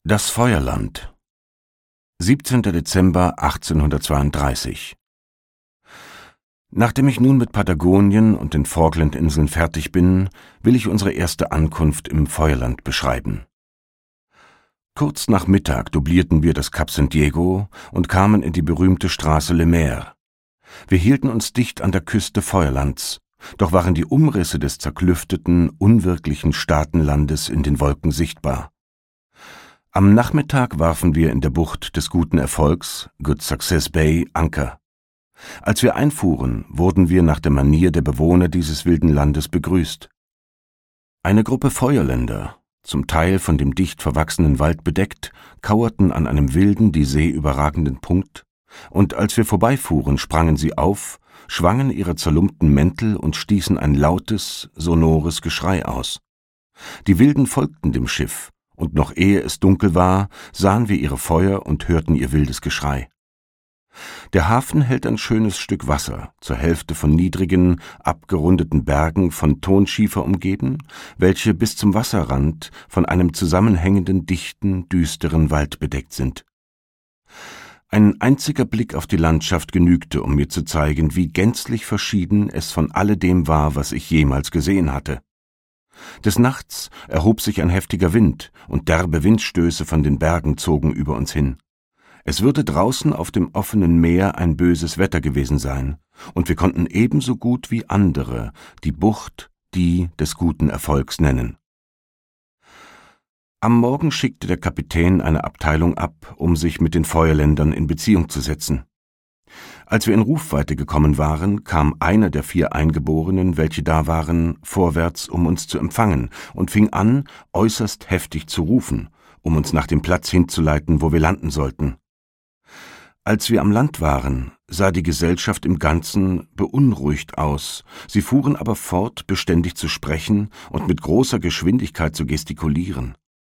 Das Feuerland. 17. Dezember 1832. Nachdem ich nun mit Patagonien und den Falklandinseln fertig bin, will ich unsere erste Ankunft im Feuerland beschreiben. Kurz nach Mittag dublierten wir das Kap San Diego und kamen in die berühmte Straße Le Maire. Wir hielten uns dicht an der Küste Feuerlands, doch waren die Umrisse des zerklüfteten, unwirklichen Staatenlandes in den Wolken sichtbar. Am Nachmittag warfen wir in der Bucht des Guten Erfolgs, Good Success Bay, Anker. Als wir einfuhren, wurden wir nach der Manier der Bewohner dieses wilden Landes begrüßt. Eine Gruppe Feuerländer, zum Teil von dem dicht verwachsenen Wald bedeckt, kauerten an einem wilden, die See überragenden Punkt, und als wir vorbeifuhren, sprangen sie auf, schwangen ihre zerlumpten Mäntel und stießen ein lautes, sonores Geschrei aus. Die Wilden folgten dem Schiff, und noch ehe es dunkel war, sahen wir ihre Feuer und hörten ihr wildes Geschrei. Der Hafen hält ein schönes Stück Wasser, zur Hälfte von niedrigen, abgerundeten Bergen von Tonschiefer umgeben, welche bis zum Wasserrand von einem zusammenhängenden, dichten, düsteren Wald bedeckt sind. Ein einziger Blick auf die Landschaft genügte, um mir zu zeigen, wie gänzlich verschieden es von alledem war, was ich jemals gesehen hatte. Des Nachts erhob sich ein heftiger Wind, und derbe Windstöße von den Bergen zogen über uns hin. Es würde draußen auf dem offenen Meer ein böses Wetter gewesen sein, und wir konnten ebenso gut wie andere die Bucht die des Guten Erfolgs nennen. Am Morgen schickte der Kapitän eine Abteilung ab, um sich mit den Feuerländern in Beziehung zu setzen. Als wir in Rufweite gekommen waren, kam einer der 4 Eingeborenen, welche da waren, vorwärts, um uns zu empfangen, und fing an, äußerst heftig zu rufen, um uns nach dem Platz hinzuleiten, wo wir landen sollten. Als wir am Land waren, sah die Gesellschaft im Ganzen beunruhigt aus, sie fuhren aber fort, beständig zu sprechen und mit großer Geschwindigkeit zu gestikulieren.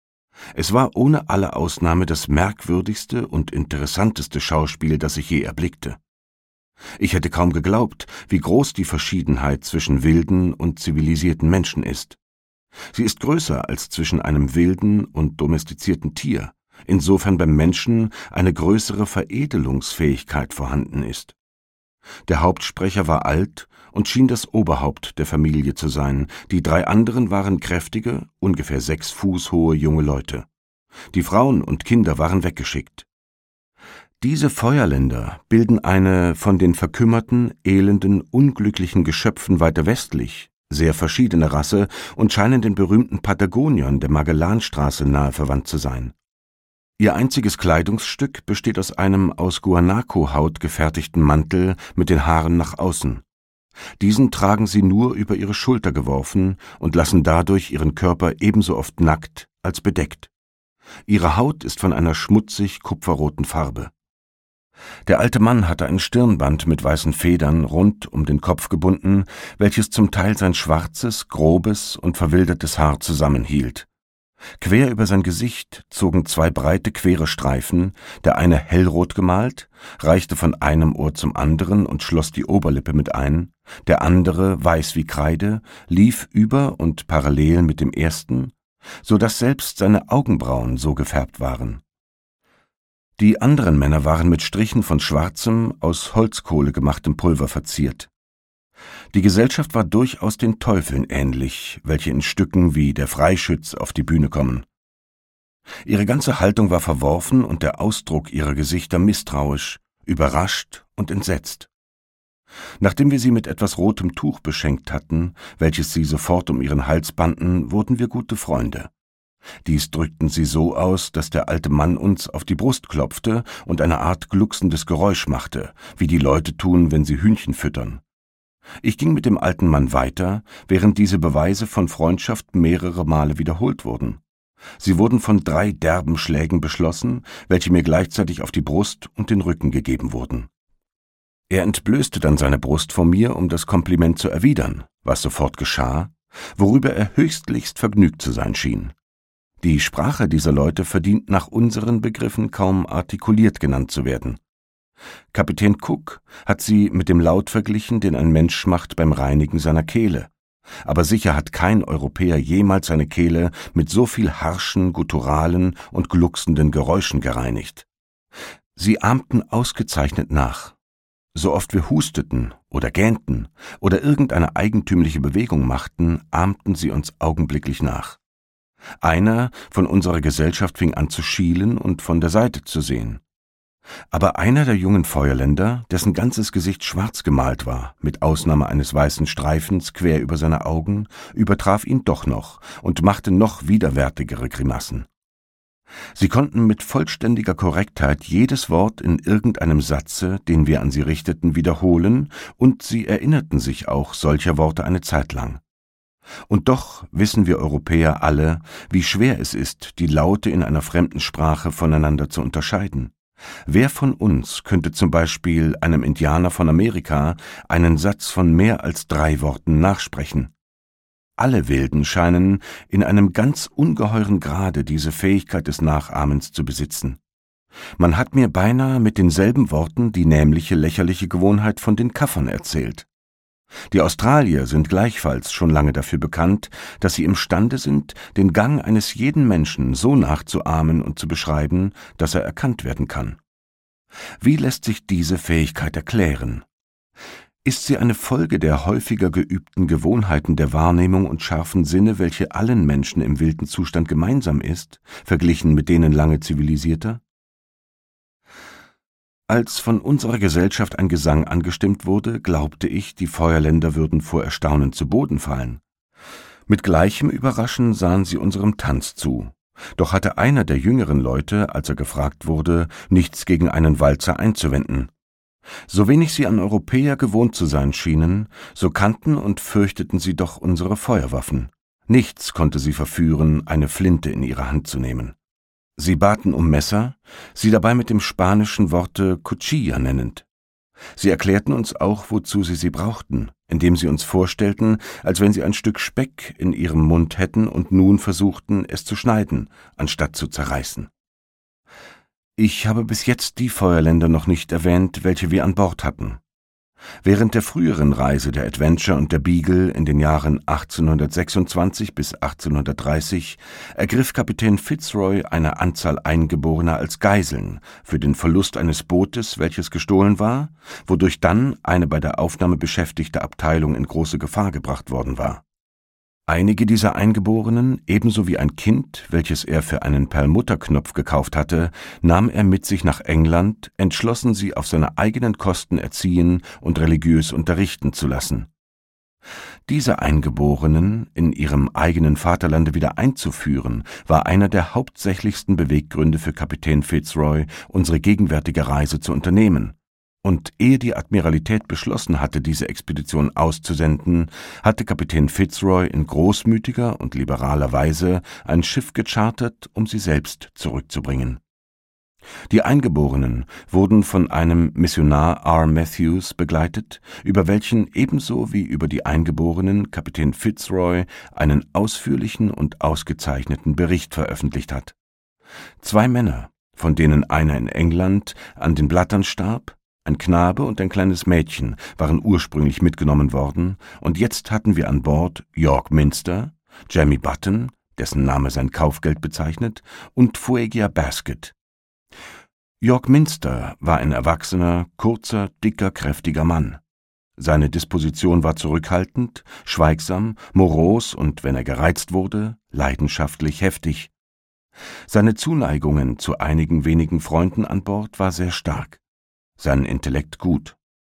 Es war ohne alle Ausnahme das merkwürdigste und interessanteste Schauspiel, das ich je erblickte. Ich hätte kaum geglaubt, wie groß die Verschiedenheit zwischen wilden und zivilisierten Menschen ist. Sie ist größer als zwischen einem wilden und domestizierten Tier, insofern beim Menschen eine größere Veredelungsfähigkeit vorhanden ist. Der Hauptsprecher war alt und schien das Oberhaupt der Familie zu sein, die 3 anderen waren kräftige, ungefähr 6 Fuß hohe junge Leute. Die Frauen und Kinder waren weggeschickt. Diese Feuerländer bilden eine von den verkümmerten, elenden, unglücklichen Geschöpfen weiter westlich sehr verschiedene Rasse und scheinen den berühmten Patagoniern der Magellanstraße nahe verwandt zu sein. Ihr einziges Kleidungsstück besteht aus einem aus Guanaco-Haut gefertigten Mantel mit den Haaren nach außen. Diesen tragen sie nur über ihre Schulter geworfen und lassen dadurch ihren Körper ebenso oft nackt als bedeckt. Ihre Haut ist von einer schmutzig kupferroten Farbe. Der alte Mann hatte ein Stirnband mit weißen Federn rund um den Kopf gebunden, welches zum Teil sein schwarzes, grobes und verwildertes Haar zusammenhielt. Quer über sein Gesicht zogen 2 breite, quere Streifen, der eine hellrot gemalt, reichte von einem Ohr zum anderen und schloss die Oberlippe mit ein, der andere, weiß wie Kreide, lief über und parallel mit dem ersten, so dass selbst seine Augenbrauen so gefärbt waren. Die anderen Männer waren mit Strichen von schwarzem, aus Holzkohle gemachtem Pulver verziert. Die Gesellschaft war durchaus den Teufeln ähnlich, welche in Stücken wie der Freischütz auf die Bühne kommen. Ihre ganze Haltung war verworfen und der Ausdruck ihrer Gesichter misstrauisch, überrascht und entsetzt. Nachdem wir sie mit etwas rotem Tuch beschenkt hatten, welches sie sofort um ihren Hals banden, wurden wir gute Freunde. Dies drückten sie so aus, dass der alte Mann uns auf die Brust klopfte und eine Art glucksendes Geräusch machte, wie die Leute tun, wenn sie Hühnchen füttern. Ich ging mit dem alten Mann weiter, während diese Beweise von Freundschaft mehrere Male wiederholt wurden. Sie wurden von 3 derben Schlägen beschlossen, welche mir gleichzeitig auf die Brust und den Rücken gegeben wurden. Er entblößte dann seine Brust vor mir, um das Kompliment zu erwidern, was sofort geschah, worüber er höchstlichst vergnügt zu sein schien. Die Sprache dieser Leute verdient nach unseren Begriffen kaum artikuliert genannt zu werden. Kapitän Cook hat sie mit dem Laut verglichen, den ein Mensch macht beim Reinigen seiner Kehle, Aber sicher hat kein Europäer jemals seine Kehle mit so viel harschen, gutturalen und glucksenden Geräuschen gereinigt. Sie ahmten ausgezeichnet nach. So oft wir husteten oder gähnten oder irgendeine eigentümliche Bewegung machten, ahmten sie uns augenblicklich nach. Einer von unserer Gesellschaft fing an zu schielen und von der Seite zu sehen. Aber einer der jungen Feuerländer, dessen ganzes Gesicht schwarz gemalt war, mit Ausnahme eines weißen Streifens quer über seine Augen, übertraf ihn doch noch und machte noch widerwärtigere Grimassen. Sie konnten mit vollständiger Korrektheit jedes Wort in irgendeinem Satze, den wir an sie richteten, wiederholen, und sie erinnerten sich auch solcher Worte eine Zeit lang. Und doch wissen wir Europäer alle, wie schwer es ist, die Laute in einer fremden Sprache voneinander zu unterscheiden. Wer von uns könnte zum Beispiel einem Indianer von Amerika einen Satz von mehr als 3 Worten nachsprechen? Alle Wilden scheinen in einem ganz ungeheuren Grade diese Fähigkeit des Nachahmens zu besitzen. Man hat mir beinahe mit denselben Worten die nämliche lächerliche Gewohnheit von den Kaffern erzählt. Die Australier sind gleichfalls schon lange dafür bekannt, dass sie imstande sind, den Gang eines jeden Menschen so nachzuahmen und zu beschreiben, dass er erkannt werden kann. Wie lässt sich diese Fähigkeit erklären? Ist sie eine Folge der häufiger geübten Gewohnheiten der Wahrnehmung und scharfen Sinne, welche allen Menschen im wilden Zustand gemeinsam ist, verglichen mit denen lange zivilisierter? Als von unserer Gesellschaft ein Gesang angestimmt wurde, glaubte ich, die Feuerländer würden vor Erstaunen zu Boden fallen. Mit gleichem Überraschen sahen sie unserem Tanz zu. Doch hatte einer der jüngeren Leute, als er gefragt wurde, nichts gegen einen Walzer einzuwenden. So wenig sie an Europäer gewohnt zu sein schienen, so kannten und fürchteten sie doch unsere Feuerwaffen. Nichts konnte sie verführen, eine Flinte in ihre Hand zu nehmen. Sie baten um Messer, sie dabei mit dem spanischen Worte Cuchilla nennend. Sie erklärten uns auch, wozu sie brauchten, indem sie uns vorstellten, als wenn sie ein Stück Speck in ihrem Mund hätten und nun versuchten, es zu schneiden, anstatt zu zerreißen. Ich habe bis jetzt die Feuerländer noch nicht erwähnt, welche wir an Bord hatten. Während der früheren Reise der Adventure und der Beagle in den Jahren 1826 bis 1830 ergriff Kapitän Fitzroy eine Anzahl Eingeborener als Geiseln für den Verlust eines Bootes, welches gestohlen war, wodurch dann eine bei der Aufnahme beschäftigte Abteilung in große Gefahr gebracht worden war. Einige dieser Eingeborenen, ebenso wie ein Kind, welches er für einen Perlmutterknopf gekauft hatte, nahm er mit sich nach England, entschlossen, sie auf seine eigenen Kosten erziehen und religiös unterrichten zu lassen. Diese Eingeborenen in ihrem eigenen Vaterlande wieder einzuführen, war einer der hauptsächlichsten Beweggründe für Kapitän Fitzroy, unsere gegenwärtige Reise zu unternehmen. Und ehe die Admiralität beschlossen hatte, diese Expedition auszusenden, hatte Kapitän Fitzroy in großmütiger und liberaler Weise ein Schiff gechartert, um sie selbst zurückzubringen. Die Eingeborenen wurden von einem Missionar R. Matthews begleitet, über welchen ebenso wie über die Eingeborenen Kapitän Fitzroy einen ausführlichen und ausgezeichneten Bericht veröffentlicht hat. 2 Männer, von denen einer in England an den Blattern starb, ein Knabe und ein kleines Mädchen waren ursprünglich mitgenommen worden, und jetzt hatten wir an Bord York Minster, Jemmy Button, dessen Name sein Kaufgeld bezeichnet, und Fuegia Basket. York Minster war ein erwachsener, kurzer, dicker, kräftiger Mann. Seine Disposition war zurückhaltend, schweigsam, moros und, wenn er gereizt wurde, leidenschaftlich heftig. Seine Zuneigungen zu einigen wenigen Freunden an Bord war sehr stark. Sein Intellekt gut.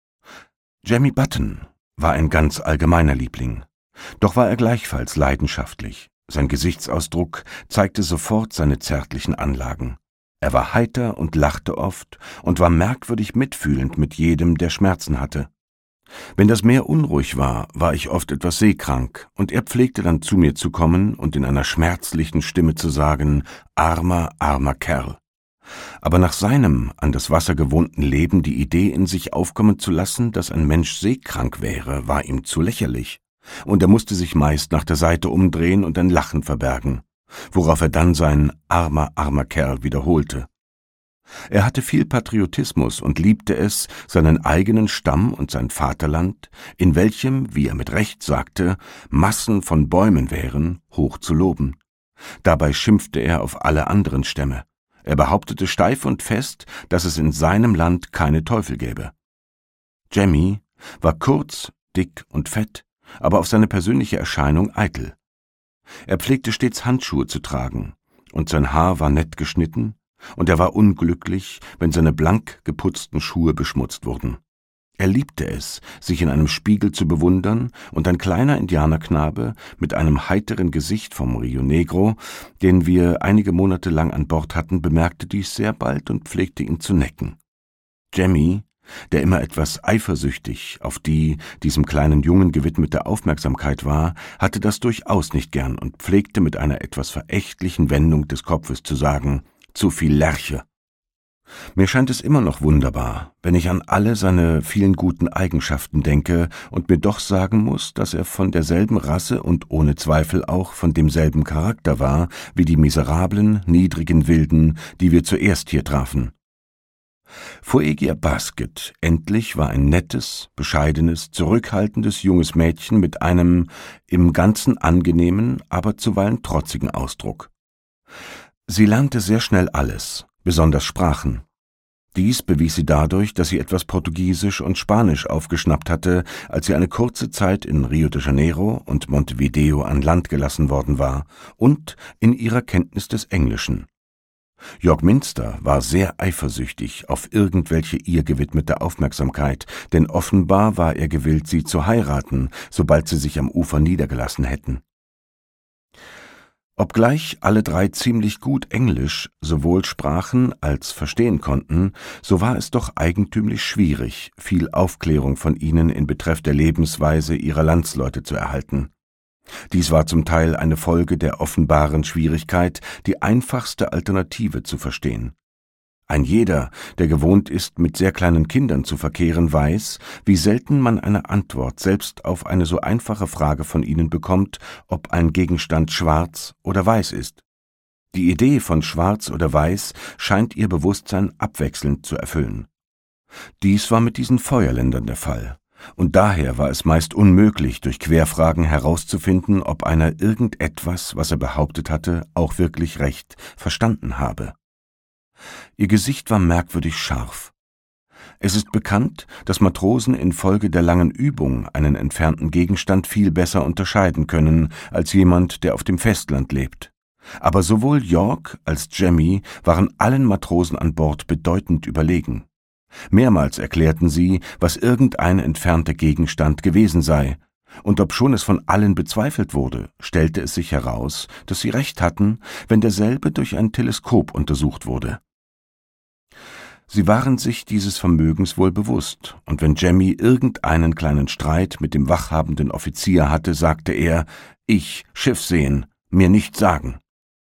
Jemmy Button war ein ganz allgemeiner Liebling. Doch war er gleichfalls leidenschaftlich. Sein Gesichtsausdruck zeigte sofort seine zärtlichen Anlagen. Er war heiter und lachte oft und war merkwürdig mitfühlend mit jedem, der Schmerzen hatte. Wenn das Meer unruhig war, war ich oft etwas seekrank, und er pflegte dann zu mir zu kommen und in einer schmerzlichen Stimme zu sagen, »Armer, armer Kerl«. Aber nach seinem an das Wasser gewohnten Leben die Idee in sich aufkommen zu lassen, dass ein Mensch seekrank wäre, war ihm zu lächerlich, und er musste sich meist nach der Seite umdrehen und ein Lachen verbergen, worauf er dann sein »armer, armer Kerl« wiederholte. Er hatte viel Patriotismus und liebte es, seinen eigenen Stamm und sein Vaterland, in welchem, wie er mit Recht sagte, Massen von Bäumen wären, hoch zu loben. Dabei schimpfte er auf alle anderen Stämme. Er behauptete steif und fest, dass es in seinem Land keine Teufel gäbe. Jemmy war kurz, dick und fett, aber auf seine persönliche Erscheinung eitel. Er pflegte stets Handschuhe zu tragen, und sein Haar war nett geschnitten, und er war unglücklich, wenn seine blank geputzten Schuhe beschmutzt wurden. Er liebte es, sich in einem Spiegel zu bewundern, und ein kleiner Indianerknabe mit einem heiteren Gesicht vom Rio Negro, den wir einige Monate lang an Bord hatten, bemerkte dies sehr bald und pflegte ihn zu necken. Jemmy, der immer etwas eifersüchtig auf die diesem kleinen Jungen gewidmete Aufmerksamkeit war, hatte das durchaus nicht gern und pflegte mit einer etwas verächtlichen Wendung des Kopfes zu sagen: »Zu viel Lerche.« Mir scheint es immer noch wunderbar, wenn ich an alle seine vielen guten Eigenschaften denke und mir doch sagen muss, dass er von derselben Rasse und ohne Zweifel auch von demselben Charakter war wie die miserablen, niedrigen Wilden, die wir zuerst hier trafen. Foegia Basket endlich war ein nettes, bescheidenes, zurückhaltendes junges Mädchen mit einem im Ganzen angenehmen, aber zuweilen trotzigen Ausdruck. Sie lernte sehr schnell alles, besonders Sprachen. Dies bewies sie dadurch, dass sie etwas Portugiesisch und Spanisch aufgeschnappt hatte, als sie eine kurze Zeit in Rio de Janeiro und Montevideo an Land gelassen worden war, und in ihrer Kenntnis des Englischen. Jörg Minster war sehr eifersüchtig auf irgendwelche ihr gewidmete Aufmerksamkeit, denn offenbar war er gewillt, sie zu heiraten, sobald sie sich am Ufer niedergelassen hätten. Obgleich alle drei ziemlich gut Englisch sowohl sprachen als verstehen konnten, so war es doch eigentümlich schwierig, viel Aufklärung von ihnen in Betreff der Lebensweise ihrer Landsleute zu erhalten. Dies war zum Teil eine Folge der offenbaren Schwierigkeit, die einfachste Alternative zu verstehen. Ein jeder, der gewohnt ist, mit sehr kleinen Kindern zu verkehren, weiß, wie selten man eine Antwort selbst auf eine so einfache Frage von ihnen bekommt, ob ein Gegenstand schwarz oder weiß ist. Die Idee von schwarz oder weiß scheint ihr Bewusstsein abwechselnd zu erfüllen. Dies war mit diesen Feuerländern der Fall, und daher war es meist unmöglich, durch Querfragen herauszufinden, ob einer irgendetwas, was er behauptet hatte, auch wirklich recht verstanden habe. Ihr Gesicht war merkwürdig scharf. Es ist bekannt, dass Matrosen infolge der langen Übung einen entfernten Gegenstand viel besser unterscheiden können als jemand, der auf dem Festland lebt. Aber sowohl York als Jemmy waren allen Matrosen an Bord bedeutend überlegen. Mehrmals erklärten sie, was irgendein entfernter Gegenstand gewesen sei, und obschon es von allen bezweifelt wurde, stellte es sich heraus, dass sie recht hatten, wenn derselbe durch ein Teleskop untersucht wurde. Sie waren sich dieses Vermögens wohl bewusst, und wenn Jemmy irgendeinen kleinen Streit mit dem wachhabenden Offizier hatte, sagte er: »Ich, Schiff sehen, mir nicht sagen.«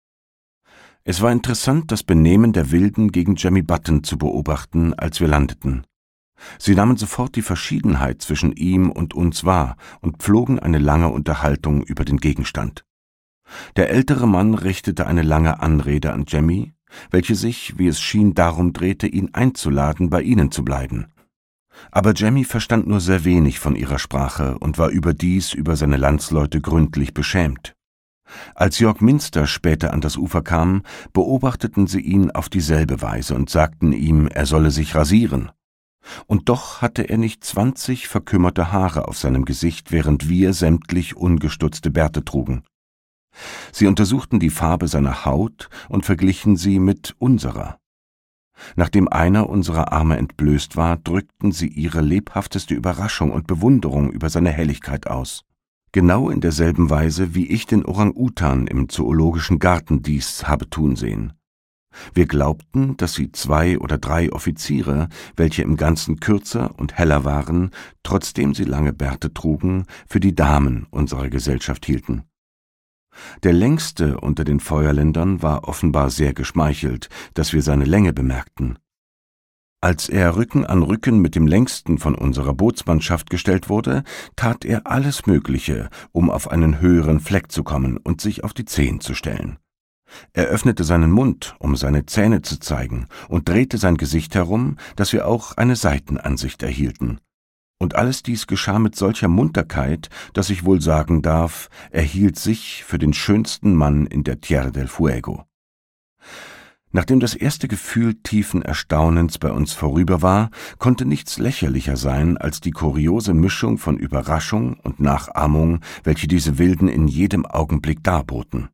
Es war interessant, das Benehmen der Wilden gegen Jemmy Button zu beobachten, als wir landeten. Sie nahmen sofort die Verschiedenheit zwischen ihm und uns wahr und pflogen eine lange Unterhaltung über den Gegenstand. Der ältere Mann richtete eine lange Anrede an Jemmy, welche sich, wie es schien, darum drehte, ihn einzuladen, bei ihnen zu bleiben. Aber Jemmy verstand nur sehr wenig von ihrer Sprache und war überdies über seine Landsleute gründlich beschämt. Als Jörg Minster später an das Ufer kam, beobachteten sie ihn auf dieselbe Weise und sagten ihm, er solle sich rasieren. Und doch hatte er nicht 20 verkümmerte Haare auf seinem Gesicht, während wir sämtlich ungestutzte Bärte trugen. Sie untersuchten die Farbe seiner Haut und verglichen sie mit unserer. Nachdem einer unserer Arme entblößt war, drückten sie ihre lebhafteste Überraschung und Bewunderung über seine Helligkeit aus. Genau in derselben Weise, wie ich den Orang-Utan im Zoologischen Garten dies habe tun sehen. Wir glaubten, dass sie 2 oder 3 Offiziere, welche im Ganzen kürzer und heller waren, trotzdem sie lange Bärte trugen, für die Damen unserer Gesellschaft hielten. Der längste unter den Feuerländern war offenbar sehr geschmeichelt, dass wir seine Länge bemerkten. Als er Rücken an Rücken mit dem längsten von unserer Bootsmannschaft gestellt wurde, tat er alles Mögliche, um auf einen höheren Fleck zu kommen und sich auf die Zehen zu stellen. Er öffnete seinen Mund, um seine Zähne zu zeigen, und drehte sein Gesicht herum, dass wir auch eine Seitenansicht erhielten. Und alles dies geschah mit solcher Munterkeit, dass ich wohl sagen darf, er hielt sich für den schönsten Mann in der Tierra del Fuego. Nachdem das erste Gefühl tiefen Erstaunens bei uns vorüber war, konnte nichts lächerlicher sein als die kuriose Mischung von Überraschung und Nachahmung, welche diese Wilden in jedem Augenblick darboten.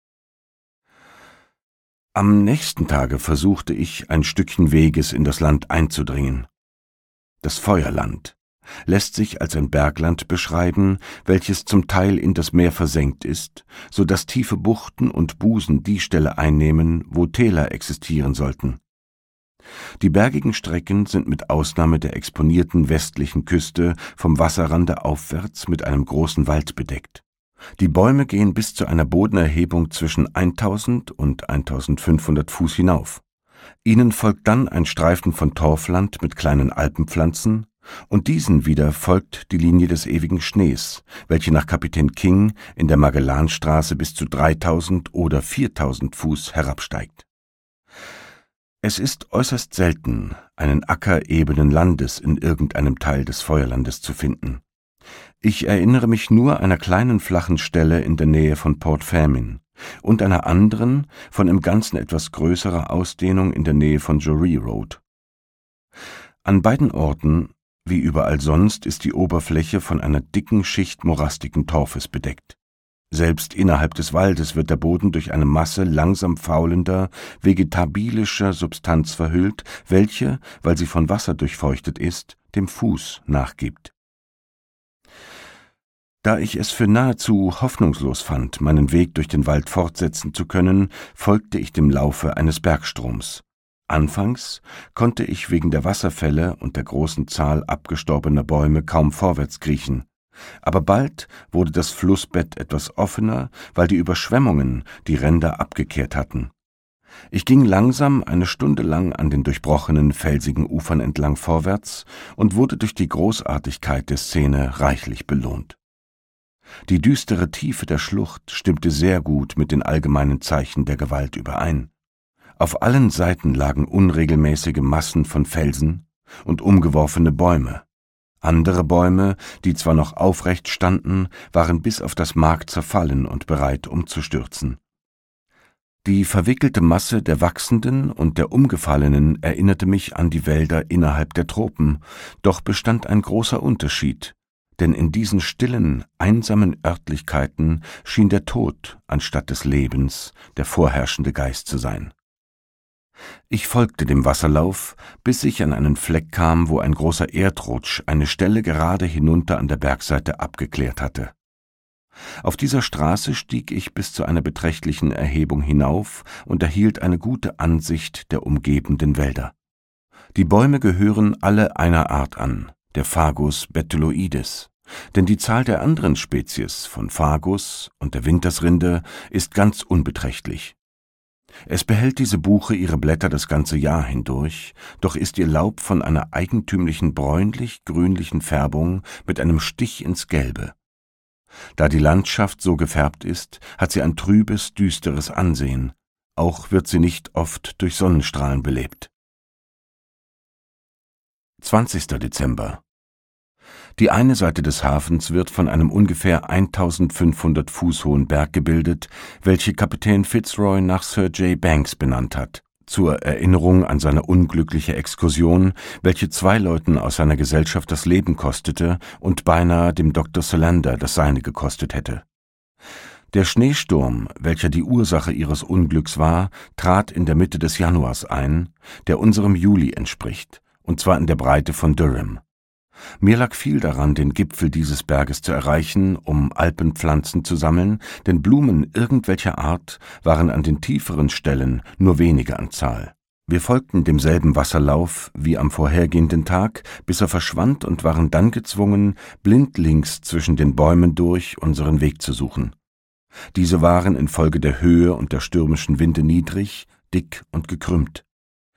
Am nächsten Tage versuchte ich, ein Stückchen Weges in das Land einzudringen. Das Feuerland lässt sich als ein Bergland beschreiben, welches zum Teil in das Meer versenkt ist, so dass tiefe Buchten und Busen die Stelle einnehmen, wo Täler existieren sollten. Die bergigen Strecken sind mit Ausnahme der exponierten westlichen Küste vom Wasserrande aufwärts mit einem großen Wald bedeckt. Die Bäume gehen bis zu einer Bodenerhebung zwischen 1000 und 1500 Fuß hinauf. Ihnen folgt dann ein Streifen von Torfland mit kleinen Alpenpflanzen, und diesen wieder folgt die Linie des ewigen Schnees, welche nach Kapitän King in der Magellanstraße bis zu 3000 oder 4000 Fuß herabsteigt. Es ist äußerst selten, einen Acker ebenen Landes in irgendeinem Teil des Feuerlandes zu finden. Ich erinnere mich nur einer kleinen flachen Stelle in der Nähe von Port Famine und einer anderen, von im Ganzen etwas größerer Ausdehnung in der Nähe von Joree Road. An beiden Orten, wie überall sonst, ist die Oberfläche von einer dicken Schicht morastigen Torfes bedeckt. Selbst innerhalb des Waldes wird der Boden durch eine Masse langsam faulender, vegetabilischer Substanz verhüllt, welche, weil sie von Wasser durchfeuchtet ist, dem Fuß nachgibt. Da ich es für nahezu hoffnungslos fand, meinen Weg durch den Wald fortsetzen zu können, folgte ich dem Laufe eines Bergstroms. Anfangs konnte ich wegen der Wasserfälle und der großen Zahl abgestorbener Bäume kaum vorwärts kriechen, aber bald wurde das Flussbett etwas offener, weil die Überschwemmungen die Ränder abgekehrt hatten. Ich ging langsam eine Stunde lang an den durchbrochenen, felsigen Ufern entlang vorwärts und wurde durch die Großartigkeit der Szene reichlich belohnt. Die düstere Tiefe der Schlucht stimmte sehr gut mit den allgemeinen Zeichen der Gewalt überein. Auf allen Seiten lagen unregelmäßige Massen von Felsen und umgeworfene Bäume. Andere Bäume, die zwar noch aufrecht standen, waren bis auf das Mark zerfallen und bereit umzustürzen. Die verwickelte Masse der wachsenden und der umgefallenen erinnerte mich an die Wälder innerhalb der Tropen, doch bestand ein großer Unterschied, denn in diesen stillen, einsamen Örtlichkeiten schien der Tod anstatt des Lebens der vorherrschende Geist zu sein. Ich folgte dem Wasserlauf, bis ich an einen Fleck kam, wo ein großer Erdrutsch eine Stelle gerade hinunter an der Bergseite abgeklärt hatte. Auf dieser Straße stieg ich bis zu einer beträchtlichen Erhebung hinauf und erhielt eine gute Ansicht der umgebenden Wälder. Die Bäume gehören alle einer Art an, der Fagus betuloides, denn die Zahl der anderen Spezies von Fagus und der Wintersrinde ist ganz unbeträchtlich. Es behält diese Buche ihre Blätter das ganze Jahr hindurch, doch ist ihr Laub von einer eigentümlichen bräunlich-grünlichen Färbung mit einem Stich ins Gelbe. Da die Landschaft so gefärbt ist, hat sie ein trübes, düsteres Ansehen, auch wird sie nicht oft durch Sonnenstrahlen belebt. 20. Dezember. Die eine Seite des Hafens wird von einem ungefähr 1500 Fuß hohen Berg gebildet, welche Kapitän Fitzroy nach Sir J. Banks benannt hat, zur Erinnerung an seine unglückliche Exkursion, welche 2 Leuten aus seiner Gesellschaft das Leben kostete und beinahe dem Dr. Solander das seine gekostet hätte. Der Schneesturm, welcher die Ursache ihres Unglücks war, trat in der Mitte des Januars ein, der unserem Juli entspricht, und zwar in der Breite von Durham. Mir lag viel daran, den Gipfel dieses Berges zu erreichen, um Alpenpflanzen zu sammeln, denn Blumen irgendwelcher Art waren an den tieferen Stellen nur wenige an Zahl. Wir folgten demselben Wasserlauf wie am vorhergehenden Tag, bis er verschwand und waren dann gezwungen, blindlings zwischen den Bäumen durch unseren Weg zu suchen. Diese waren infolge der Höhe und der stürmischen Winde niedrig, dick und gekrümmt.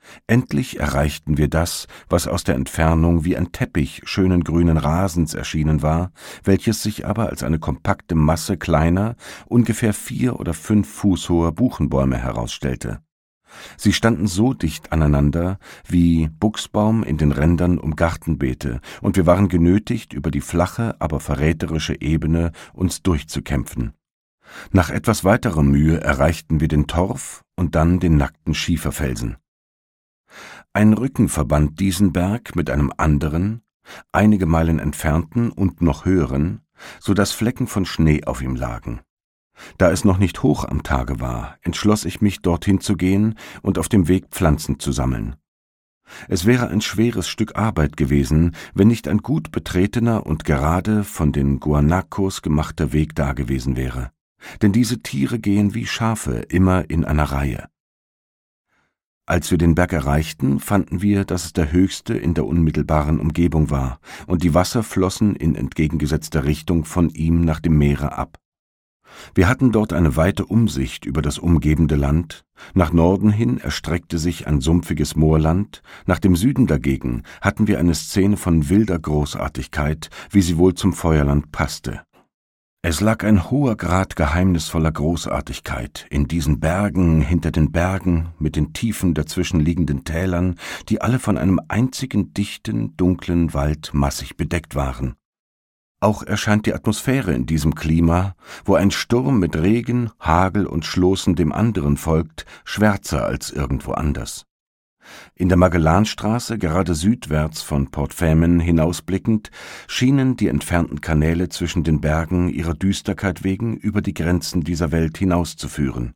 Endlich erreichten wir das, was aus der Entfernung wie ein Teppich schönen grünen Rasens erschienen war, welches sich aber als eine kompakte Masse kleiner, ungefähr 4 oder 5 Fuß hoher Buchenbäume herausstellte. Sie standen so dicht aneinander wie Buchsbaum in den Rändern um Gartenbeete, und wir waren genötigt, über die flache, aber verräterische Ebene uns durchzukämpfen. Nach etwas weiterer Mühe erreichten wir den Torf und dann den nackten Schieferfelsen. Ein Rücken verband diesen Berg mit einem anderen, einige Meilen entfernten und noch höheren, so dass Flecken von Schnee auf ihm lagen. Da es noch nicht hoch am Tage war, entschloss ich mich, dorthin zu gehen und auf dem Weg Pflanzen zu sammeln. Es wäre ein schweres Stück Arbeit gewesen, wenn nicht ein gut betretener und gerade von den Guanacos gemachter Weg dagewesen wäre. Denn diese Tiere gehen wie Schafe immer in einer Reihe. Als wir den Berg erreichten, fanden wir, dass es der höchste in der unmittelbaren Umgebung war, und die Wasser flossen in entgegengesetzter Richtung von ihm nach dem Meere ab. Wir hatten dort eine weite Umsicht über das umgebende Land, nach Norden hin erstreckte sich ein sumpfiges Moorland, nach dem Süden dagegen hatten wir eine Szene von wilder Großartigkeit, wie sie wohl zum Feuerland passte. Es lag ein hoher Grad geheimnisvoller Großartigkeit in diesen Bergen hinter den Bergen mit den tiefen dazwischenliegenden Tälern, die alle von einem einzigen dichten, dunklen Wald massig bedeckt waren. Auch erscheint die Atmosphäre in diesem Klima, wo ein Sturm mit Regen, Hagel und Stoßen dem anderen folgt, schwärzer als irgendwo anders. In der Magellanstraße, gerade südwärts von Port Famine hinausblickend, schienen die entfernten Kanäle zwischen den Bergen ihrer Düsterkeit wegen über die Grenzen dieser Welt hinauszuführen.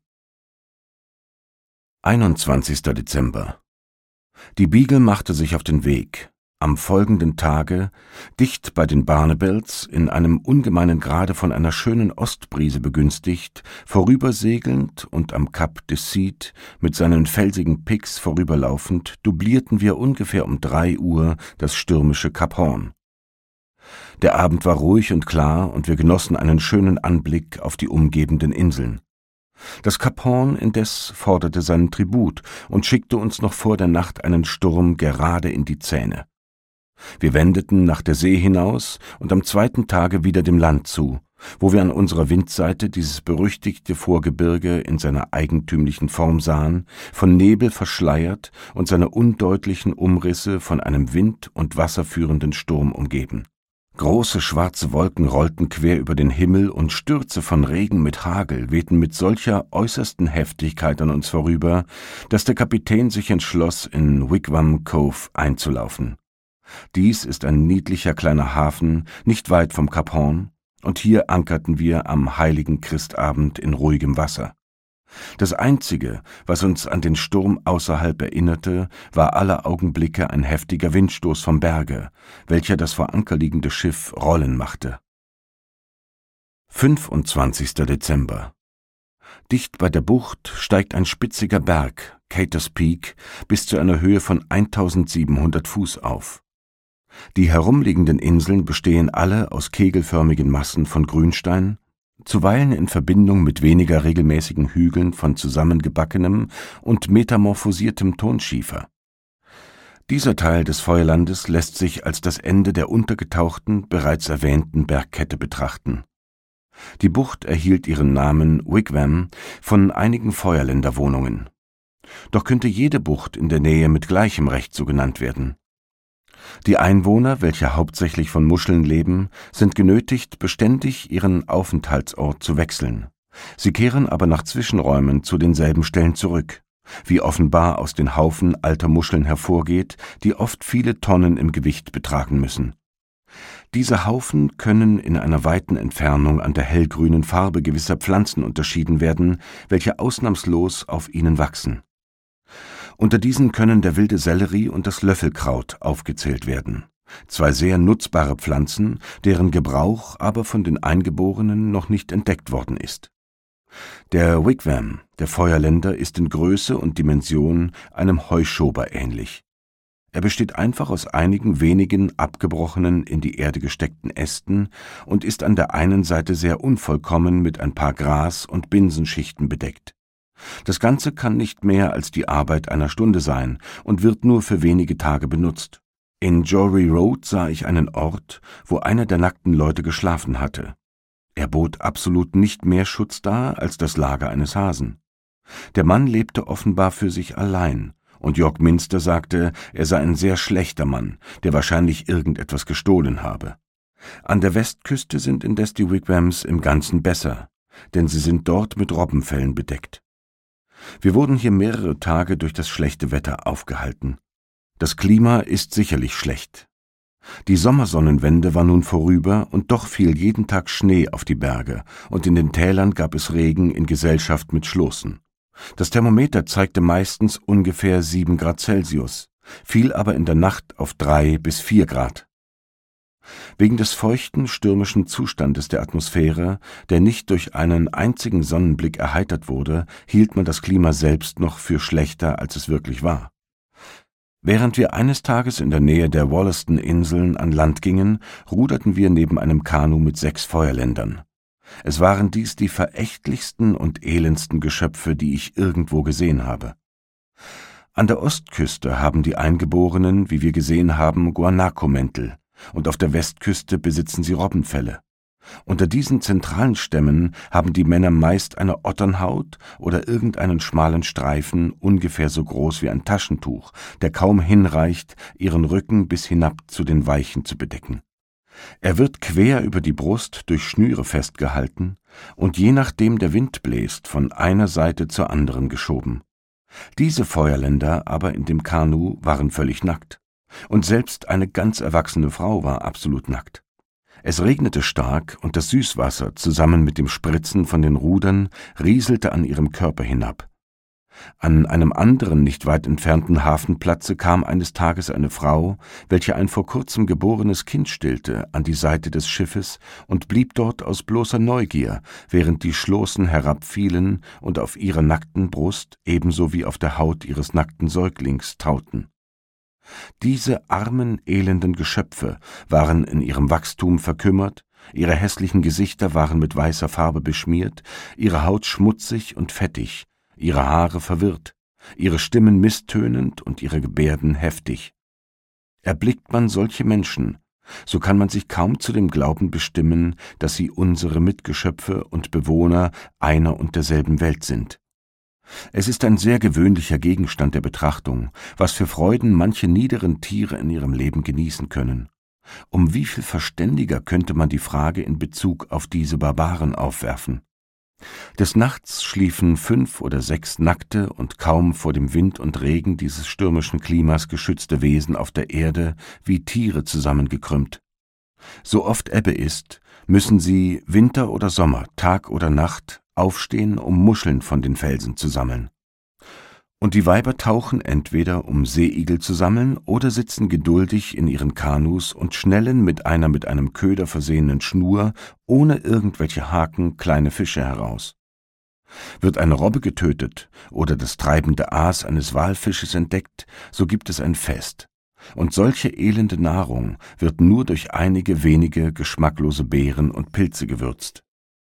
21. Dezember. Die Beagle machte sich auf den Weg. Am folgenden Tage, dicht bei den Barnabels, in einem ungemeinen Grade von einer schönen Ostbrise begünstigt, vorübersegelnd und am Cap de Cid mit seinen felsigen Pics vorüberlaufend, dublierten wir ungefähr um 3 Uhr das stürmische Cap Horn. Der Abend war ruhig und klar, und wir genossen einen schönen Anblick auf die umgebenden Inseln. Das Cap Horn indes forderte seinen Tribut und schickte uns noch vor der Nacht einen Sturm gerade in die Zähne. Wir wendeten nach der See hinaus und am 2. Tage wieder dem Land zu, wo wir an unserer Windseite dieses berüchtigte Vorgebirge in seiner eigentümlichen Form sahen, von Nebel verschleiert und seine undeutlichen Umrisse von einem wind- und wasserführenden Sturm umgeben. Große schwarze Wolken rollten quer über den Himmel und Stürze von Regen mit Hagel wehten mit solcher äußersten Heftigkeit an uns vorüber, dass der Kapitän sich entschloss, in Wigwam Cove einzulaufen. Dies ist ein niedlicher kleiner Hafen, nicht weit vom Cap Horn, und hier ankerten wir am heiligen Christabend in ruhigem Wasser. Das Einzige, was uns an den Sturm außerhalb erinnerte, war aller Augenblicke ein heftiger Windstoß vom Berge, welcher das vor Anker liegende Schiff rollen machte. 25. Dezember. Dicht bei der Bucht steigt ein spitziger Berg, Caters Peak, bis zu einer Höhe von 1700 Fuß auf. Die herumliegenden Inseln bestehen alle aus kegelförmigen Massen von Grünstein, zuweilen in Verbindung mit weniger regelmäßigen Hügeln von zusammengebackenem und metamorphosiertem Tonschiefer. Dieser Teil des Feuerlandes lässt sich als das Ende der untergetauchten, bereits erwähnten Bergkette betrachten. Die Bucht erhielt ihren Namen Wigwam von einigen Feuerländerwohnungen. Doch könnte jede Bucht in der Nähe mit gleichem Recht so genannt werden. Die Einwohner, welche hauptsächlich von Muscheln leben, sind genötigt, beständig ihren Aufenthaltsort zu wechseln. Sie kehren aber nach Zwischenräumen zu denselben Stellen zurück, wie offenbar aus den Haufen alter Muscheln hervorgeht, die oft viele Tonnen im Gewicht betragen müssen. Diese Haufen können in einer weiten Entfernung an der hellgrünen Farbe gewisser Pflanzen unterschieden werden, welche ausnahmslos auf ihnen wachsen. Unter diesen können der wilde Sellerie und das Löffelkraut aufgezählt werden, 2 sehr nutzbare Pflanzen, deren Gebrauch aber von den Eingeborenen noch nicht entdeckt worden ist. Der Wigwam, der Feuerländer, ist in Größe und Dimension einem Heuschober ähnlich. Er besteht einfach aus einigen wenigen abgebrochenen, in die Erde gesteckten Ästen und ist an der einen Seite sehr unvollkommen mit ein paar Gras- und Binsenschichten bedeckt. Das Ganze kann nicht mehr als die Arbeit einer Stunde sein und wird nur für wenige Tage benutzt. In Jory Road sah ich einen Ort, wo einer der nackten Leute geschlafen hatte. Er bot absolut nicht mehr Schutz dar als das Lager eines Hasen. Der Mann lebte offenbar für sich allein, und York Minster sagte, er sei ein sehr schlechter Mann, der wahrscheinlich irgendetwas gestohlen habe. An der Westküste sind indes die Wigwams im Ganzen besser, denn sie sind dort mit Robbenfellen bedeckt. Wir wurden hier mehrere Tage durch das schlechte Wetter aufgehalten. Das Klima ist sicherlich schlecht. Die Sommersonnenwende war nun vorüber und doch fiel jeden Tag Schnee auf die Berge und in den Tälern gab es Regen in Gesellschaft mit Schloßen. Das Thermometer zeigte meistens ungefähr 7 Grad Celsius, fiel aber in der Nacht auf 3 bis 4 Grad. Wegen des feuchten, stürmischen Zustandes der Atmosphäre, der nicht durch einen einzigen Sonnenblick erheitert wurde, hielt man das Klima selbst noch für schlechter, als es wirklich war. Während wir eines Tages in der Nähe der Wollaston-Inseln an Land gingen, ruderten wir neben einem Kanu mit 6 Feuerländern. Es waren dies die verächtlichsten und elendsten Geschöpfe, die ich irgendwo gesehen habe. An der Ostküste haben die Eingeborenen, wie wir gesehen haben, Guanaco-Mäntel, und auf der Westküste besitzen sie Robbenfelle. Unter diesen zentralen Stämmen haben die Männer meist eine Otternhaut oder irgendeinen schmalen Streifen, ungefähr so groß wie ein Taschentuch, der kaum hinreicht, ihren Rücken bis hinab zu den Weichen zu bedecken. Er wird quer über die Brust durch Schnüre festgehalten und je nachdem der Wind bläst, von einer Seite zur anderen geschoben. Diese Feuerländer aber in dem Kanu waren völlig nackt. Und selbst eine ganz erwachsene Frau war absolut nackt. Es regnete stark und das Süßwasser zusammen mit dem Spritzen von den Rudern rieselte an ihrem Körper hinab. An einem anderen, nicht weit entfernten Hafenplatze kam eines Tages eine Frau, welche ein vor kurzem geborenes Kind stillte, an die Seite des Schiffes und blieb dort aus bloßer Neugier, während die Schloßen herabfielen und auf ihrer nackten Brust ebenso wie auf der Haut ihres nackten Säuglings tauten. Diese armen, elenden Geschöpfe waren in ihrem Wachstum verkümmert, ihre hässlichen Gesichter waren mit weißer Farbe beschmiert, ihre Haut schmutzig und fettig, ihre Haare verwirrt, ihre Stimmen misstönend und ihre Gebärden heftig. Erblickt man solche Menschen, so kann man sich kaum zu dem Glauben bestimmen, dass sie unsere Mitgeschöpfe und Bewohner einer und derselben Welt sind. Es ist ein sehr gewöhnlicher Gegenstand der Betrachtung, was für Freuden manche niederen Tiere in ihrem Leben genießen können. Um wie viel verständiger könnte man die Frage in Bezug auf diese Barbaren aufwerfen? Des Nachts schliefen 5 oder 6 nackte und kaum vor dem Wind und Regen dieses stürmischen Klimas geschützte Wesen auf der Erde wie Tiere zusammengekrümmt. So oft Ebbe ist, müssen sie, Winter oder Sommer, Tag oder Nacht, aufstehen, um Muscheln von den Felsen zu sammeln. Und die Weiber tauchen entweder, um Seeigel zu sammeln, oder sitzen geduldig in ihren Kanus und schnellen mit einem Köder versehenen Schnur, ohne irgendwelche Haken, kleine Fische heraus. Wird eine Robbe getötet oder das treibende Aas eines Walfisches entdeckt, so gibt es ein Fest. Und solche elende Nahrung wird nur durch einige wenige geschmacklose Beeren und Pilze gewürzt.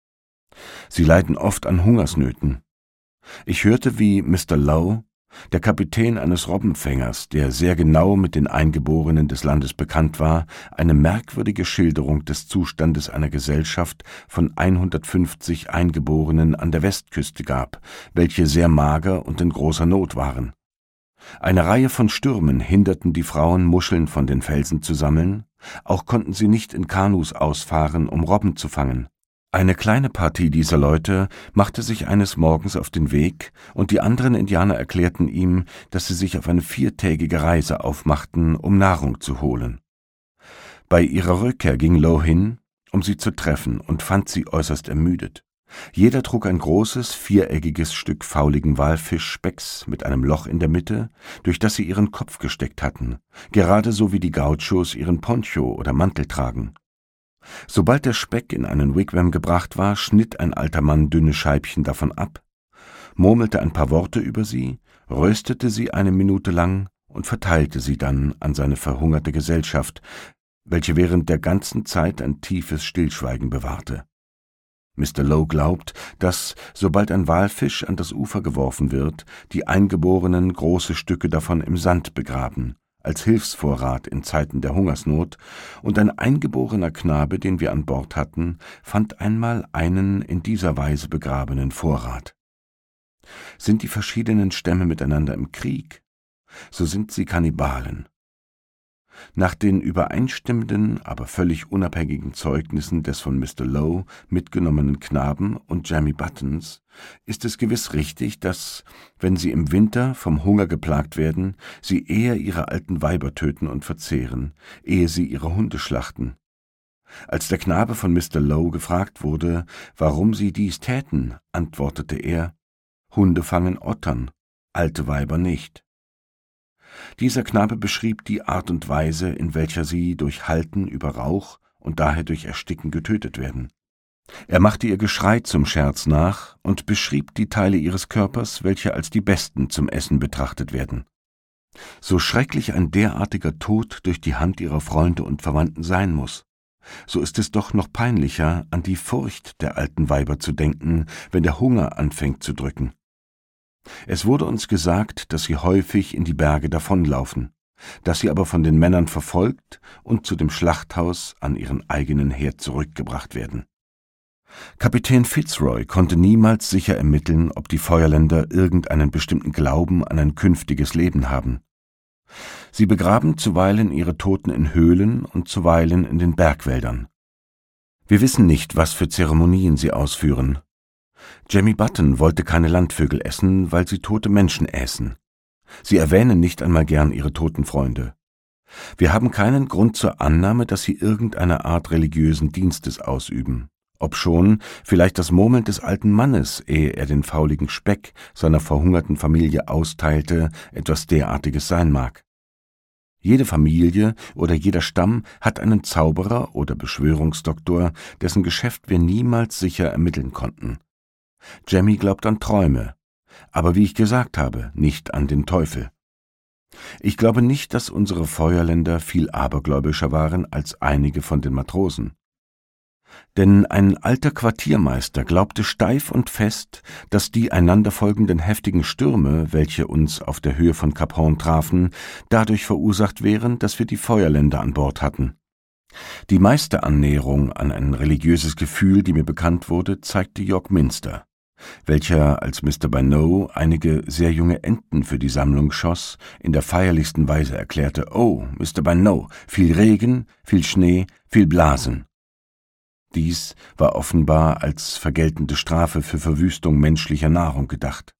Sie leiden oft an Hungersnöten. Ich hörte, wie Mr. Lowe, der Kapitän eines Robbenfängers, der sehr genau mit den Eingeborenen des Landes bekannt war, eine merkwürdige Schilderung des Zustandes einer Gesellschaft von 150 Eingeborenen an der Westküste gab, welche sehr mager und in großer Not waren. Eine Reihe von Stürmen hinderten die Frauen, Muscheln von den Felsen zu sammeln, auch konnten sie nicht in Kanus ausfahren, um Robben zu fangen. Eine kleine Partie dieser Leute machte sich eines Morgens auf den Weg, und die anderen Indianer erklärten ihm, dass sie sich auf eine 4-tägige Reise aufmachten, um Nahrung zu holen. Bei ihrer Rückkehr ging Lowe hin, um sie zu treffen, und fand sie äußerst ermüdet. Jeder trug ein großes, viereckiges Stück fauligen Walfischspecks mit einem Loch in der Mitte, durch das sie ihren Kopf gesteckt hatten, gerade so wie die Gauchos ihren Poncho oder Mantel tragen. Sobald der Speck in einen Wigwam gebracht war, schnitt ein alter Mann dünne Scheibchen davon ab, murmelte ein paar Worte über sie, röstete sie eine Minute lang und verteilte sie dann an seine verhungerte Gesellschaft, welche während der ganzen Zeit ein tiefes Stillschweigen bewahrte. Mr. Lowe glaubt, dass, sobald ein Walfisch an das Ufer geworfen wird, die Eingeborenen große Stücke davon im Sand begraben, als Hilfsvorrat in Zeiten der Hungersnot, und ein eingeborener Knabe, den wir an Bord hatten, fand einmal einen in dieser Weise begrabenen Vorrat. Sind die verschiedenen Stämme miteinander im Krieg, so sind sie Kannibalen. Nach den übereinstimmenden, aber völlig unabhängigen Zeugnissen des von Mr. Lowe mitgenommenen Knaben und Jemmy Buttons ist es gewiss richtig, dass, wenn sie im Winter vom Hunger geplagt werden, sie eher ihre alten Weiber töten und verzehren, ehe sie ihre Hunde schlachten. Als der Knabe von Mr. Lowe gefragt wurde, warum sie dies täten, antwortete er: Hunde fangen Ottern, alte Weiber nicht. Dieser Knabe beschrieb die Art und Weise, in welcher sie durch Halten über Rauch und daher durch Ersticken getötet werden. Er machte ihr Geschrei zum Scherz nach und beschrieb die Teile ihres Körpers, welche als die besten zum Essen betrachtet werden. So schrecklich ein derartiger Tod durch die Hand ihrer Freunde und Verwandten sein muss, so ist es doch noch peinlicher, an die Furcht der alten Weiber zu denken, wenn der Hunger anfängt zu drücken. Es wurde uns gesagt, dass sie häufig in die Berge davonlaufen, dass sie aber von den Männern verfolgt und zu dem Schlachthaus an ihren eigenen Herd zurückgebracht werden. Kapitän Fitzroy konnte niemals sicher ermitteln, ob die Feuerländer irgendeinen bestimmten Glauben an ein künftiges Leben haben. Sie begraben zuweilen ihre Toten in Höhlen und zuweilen in den Bergwäldern. Wir wissen nicht, was für Zeremonien sie ausführen. Jemmy Button wollte keine Landvögel essen, weil sie tote Menschen äßen. Sie erwähnen nicht einmal gern ihre toten Freunde. Wir haben keinen Grund zur Annahme, dass sie irgendeine Art religiösen Dienstes ausüben, obschon vielleicht das Murmeln des alten Mannes, ehe er den fauligen Speck seiner verhungerten Familie austeilte, etwas derartiges sein mag. Jede Familie oder jeder Stamm hat einen Zauberer oder Beschwörungsdoktor, dessen Geschäft wir niemals sicher ermitteln konnten. Jemmy glaubt an Träume, aber wie ich gesagt habe, nicht an den Teufel. Ich glaube nicht, dass unsere Feuerländer viel abergläubischer waren als einige von den Matrosen. Denn ein alter Quartiermeister glaubte steif und fest, dass die einander folgenden heftigen Stürme, welche uns auf der Höhe von Kap Hoorn trafen, dadurch verursacht wären, dass wir die Feuerländer an Bord hatten. Die meiste Annäherung an ein religiöses Gefühl, die mir bekannt wurde, zeigte York Minster, welcher, als Mr. Bynoe einige sehr junge Enten für die Sammlung schoss, in der feierlichsten Weise erklärte: »Oh, Mr. Bynoe, viel Regen, viel Schnee, viel Blasen.« Dies war offenbar als vergeltende Strafe für Verwüstung menschlicher Nahrung gedacht.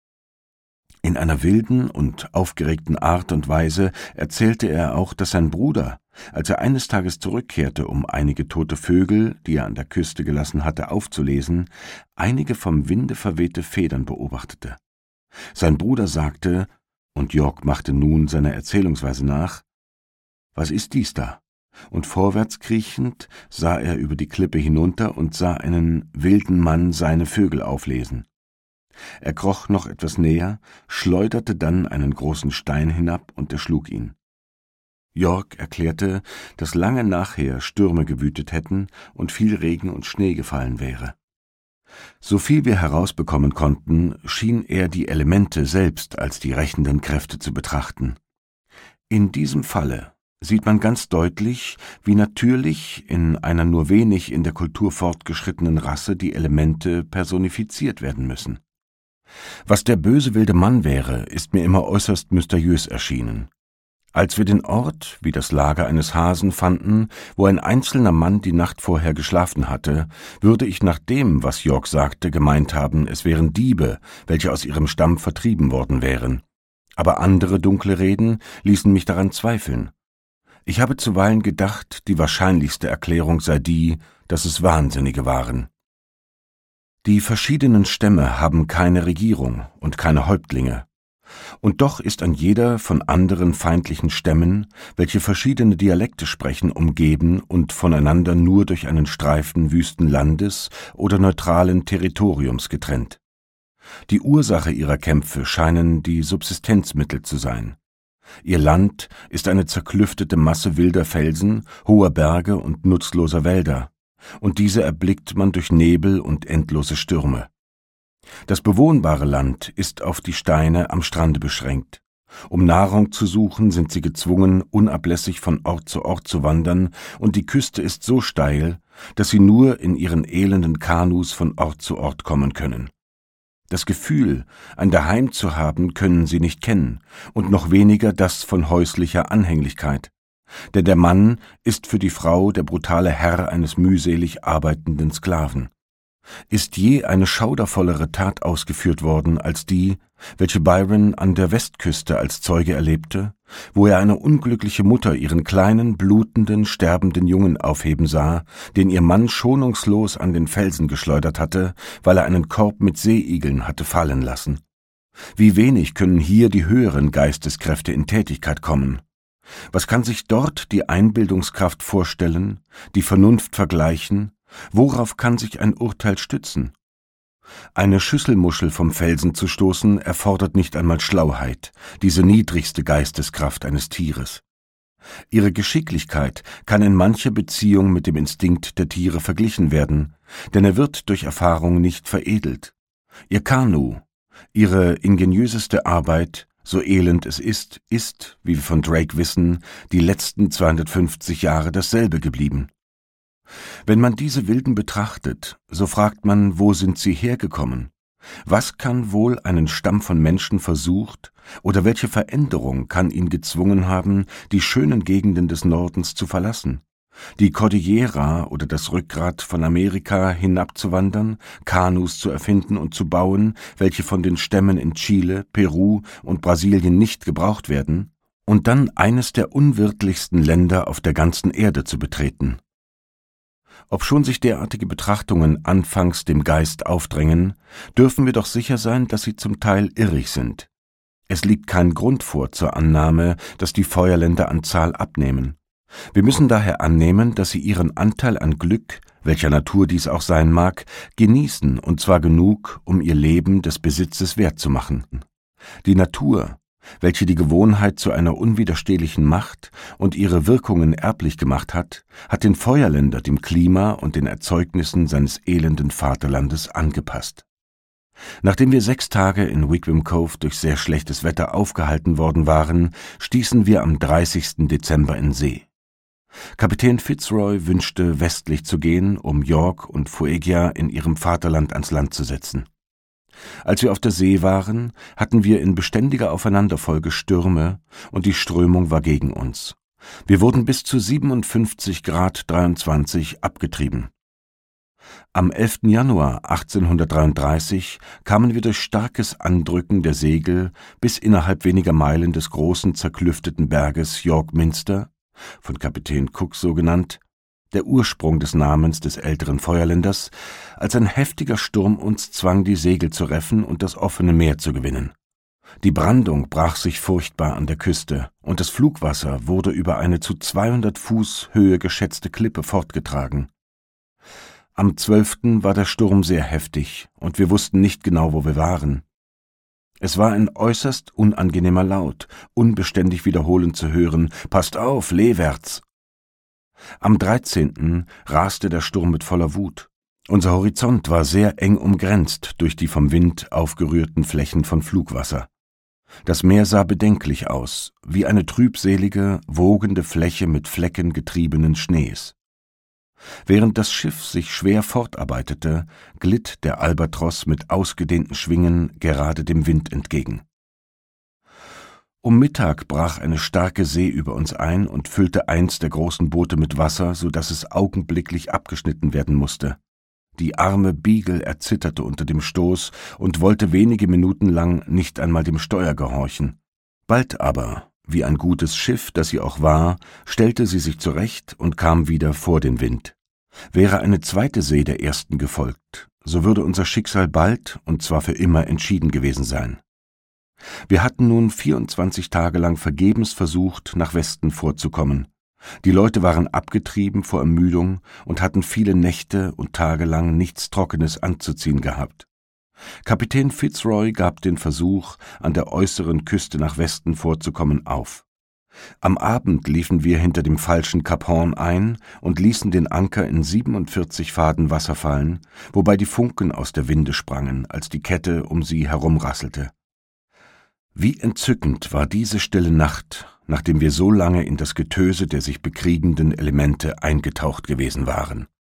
In einer wilden und aufgeregten Art und Weise erzählte er auch, dass sein Bruder, als er eines Tages zurückkehrte, um einige tote Vögel, die er an der Küste gelassen hatte, aufzulesen, einige vom Winde verwehte Federn beobachtete. Sein Bruder sagte, und York machte nun seiner Erzählungsweise nach: »Was ist dies da?« Und vorwärts kriechend sah er über die Klippe hinunter und sah einen wilden Mann seine Vögel auflesen. Er kroch noch etwas näher, schleuderte dann einen großen Stein hinab und erschlug ihn. York erklärte, dass lange nachher Stürme gewütet hätten und viel Regen und Schnee gefallen wäre. Soviel wir herausbekommen konnten, schien er die Elemente selbst als die rächenden Kräfte zu betrachten. In diesem Falle sieht man ganz deutlich, wie natürlich in einer nur wenig in der Kultur fortgeschrittenen Rasse die Elemente personifiziert werden müssen. Was der böse wilde Mann wäre, ist mir immer äußerst mysteriös erschienen. Als wir den Ort, wie das Lager eines Hasen, fanden, wo ein einzelner Mann die Nacht vorher geschlafen hatte, würde ich nach dem, was York sagte, gemeint haben, es wären Diebe, welche aus ihrem Stamm vertrieben worden wären. Aber andere dunkle Reden ließen mich daran zweifeln. Ich habe zuweilen gedacht, die wahrscheinlichste Erklärung sei die, dass es Wahnsinnige waren. Die verschiedenen Stämme haben keine Regierung und keine Häuptlinge. Und doch ist an jeder von anderen feindlichen Stämmen, welche verschiedene Dialekte sprechen, umgeben und voneinander nur durch einen Streifen wüsten Landes oder neutralen Territoriums getrennt. Die Ursache ihrer Kämpfe scheinen die Subsistenzmittel zu sein. Ihr Land ist eine zerklüftete Masse wilder Felsen, hoher Berge und nutzloser Wälder, und diese erblickt man durch Nebel und endlose Stürme. Das bewohnbare Land ist auf die Steine am Strande beschränkt. Um Nahrung zu suchen, sind sie gezwungen, unablässig von Ort zu wandern, und die Küste ist so steil, dass sie nur in ihren elenden Kanus von Ort zu Ort kommen können. Das Gefühl, ein Daheim zu haben, können sie nicht kennen, und noch weniger das von häuslicher Anhänglichkeit. Denn der Mann ist für die Frau der brutale Herr eines mühselig arbeitenden Sklaven. Ist je eine schaudervollere Tat ausgeführt worden als die, welche Byron an der Westküste als Zeuge erlebte, wo er eine unglückliche Mutter ihren kleinen, blutenden, sterbenden Jungen aufheben sah, den ihr Mann schonungslos an den Felsen geschleudert hatte, weil er einen Korb mit Seeigeln hatte fallen lassen? Wie wenig können hier die höheren Geisteskräfte in Tätigkeit kommen? Was kann sich dort die Einbildungskraft vorstellen, die Vernunft vergleichen? Worauf kann sich ein Urteil stützen? Eine Schüsselmuschel vom Felsen zu stoßen, erfordert nicht einmal Schlauheit, diese niedrigste Geisteskraft eines Tieres. Ihre Geschicklichkeit kann in mancher Beziehung mit dem Instinkt der Tiere verglichen werden, denn er wird durch Erfahrung nicht veredelt. Ihr Kanu, ihre ingeniöseste Arbeit, so elend es ist, wie wir von Drake wissen, die letzten 250 Jahre dasselbe geblieben. Wenn man diese Wilden betrachtet, so fragt man, wo sind sie hergekommen? Was kann wohl einen Stamm von Menschen versucht, oder welche Veränderung kann ihn gezwungen haben, die schönen Gegenden des Nordens zu verlassen, die Cordillera oder das Rückgrat von Amerika hinabzuwandern, Kanus zu erfinden und zu bauen, welche von den Stämmen in Chile, Peru und Brasilien nicht gebraucht werden, und dann eines der unwirtlichsten Länder auf der ganzen Erde zu betreten? Obschon sich derartige Betrachtungen anfangs dem Geist aufdrängen, dürfen wir doch sicher sein, dass sie zum Teil irrig sind. Es liegt kein Grund vor zur Annahme, dass die Feuerländer an Zahl abnehmen. Wir müssen daher annehmen, dass sie ihren Anteil an Glück, welcher Natur dies auch sein mag, genießen, und zwar genug, um ihr Leben des Besitzes wert zu machen. Die Natur, welche die Gewohnheit zu einer unwiderstehlichen Macht und ihre Wirkungen erblich gemacht hat, hat den Feuerländer dem Klima und den Erzeugnissen seines elenden Vaterlandes angepasst. Nachdem wir 6 Tage in Wigwam Cove durch sehr schlechtes Wetter aufgehalten worden waren, stießen wir am 30. Dezember in See. Kapitän Fitzroy wünschte, westlich zu gehen, um York und Fuegia in ihrem Vaterland ans Land zu setzen. Als wir auf der See waren, hatten wir in beständiger Aufeinanderfolge Stürme, und die Strömung war gegen uns. Wir wurden bis zu 57,23 Grad abgetrieben. Am 11. Januar 1833 kamen wir durch starkes Andrücken der Segel bis innerhalb weniger Meilen des großen zerklüfteten Berges York Minster, von Kapitän Cook so genannt, der Ursprung des Namens des älteren Feuerländers, als ein heftiger Sturm uns zwang, die Segel zu reffen und das offene Meer zu gewinnen. Die Brandung brach sich furchtbar an der Küste, und das Flugwasser wurde über eine zu 200 Fuß Höhe geschätzte Klippe fortgetragen. Am 12. war der Sturm sehr heftig, und wir wussten nicht genau, wo wir waren. Es war ein äußerst unangenehmer Laut, unbeständig wiederholend zu hören: »Passt auf, leewärts!« Am 13. raste der Sturm mit voller Wut. Unser Horizont war sehr eng umgrenzt durch die vom Wind aufgerührten Flächen von Flugwasser. Das Meer sah bedenklich aus, wie eine trübselige, wogende Fläche mit Flecken getriebenen Schnees. Während das Schiff sich schwer fortarbeitete, glitt der Albatros mit ausgedehnten Schwingen gerade dem Wind entgegen. Um Mittag brach eine starke See über uns ein und füllte eins der großen Boote mit Wasser, so dass es augenblicklich abgeschnitten werden musste. Die arme Beagle erzitterte unter dem Stoß und wollte wenige Minuten lang nicht einmal dem Steuer gehorchen. Bald aber, wie ein gutes Schiff, das sie auch war, stellte sie sich zurecht und kam wieder vor den Wind. Wäre eine zweite See der ersten gefolgt, so würde unser Schicksal bald, und zwar für immer, entschieden gewesen sein. Wir hatten nun 24 Tage lang vergebens versucht, nach Westen vorzukommen. Die Leute waren abgetrieben vor Ermüdung und hatten viele Nächte und Tage lang nichts Trockenes anzuziehen gehabt. Kapitän Fitzroy gab den Versuch, an der äußeren Küste nach Westen vorzukommen, auf. Am Abend liefen wir hinter dem falschen Kap Horn ein und ließen den Anker in 47 Faden Wasser fallen, wobei die Funken aus der Winde sprangen, als die Kette um sie herumrasselte. Wie entzückend war diese stille Nacht, nachdem wir so lange in das Getöse der sich bekriegenden Elemente eingetaucht gewesen waren.